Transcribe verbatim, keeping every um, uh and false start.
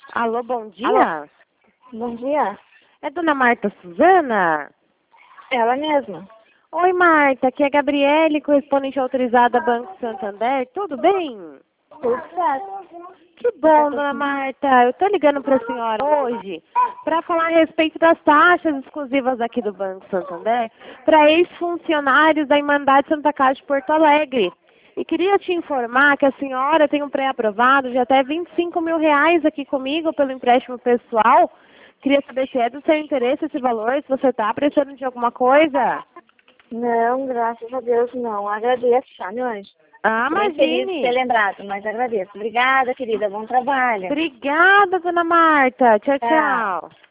Alô, bom dia. Alô. Bom dia. É Dona Marta Suzana? Ela mesma. Oi, Marta. Aqui é a Gabriele, correspondente autorizada Banco Santander. Tudo bem? Tudo certo. Que bom, Dona Marta. Eu tô ligando para a senhora hoje para falar a respeito das taxas exclusivas aqui do Banco Santander para ex-funcionários da Irmandade Santa Casa de Porto Alegre. E queria te informar que a senhora tem um pré-aprovado de até vinte e cinco mil reais aqui comigo pelo empréstimo pessoal. Queria saber se é do seu interesse esse valor, se você está precisando de alguma coisa. Não, graças a Deus não. Agradeço, tá, meu anjo? Ah, Bem feliz de ter imagine. lembrado, mas agradeço. Obrigada, querida. Bom trabalho. Obrigada, Dona Marta. Tchau, Tchau. tchau.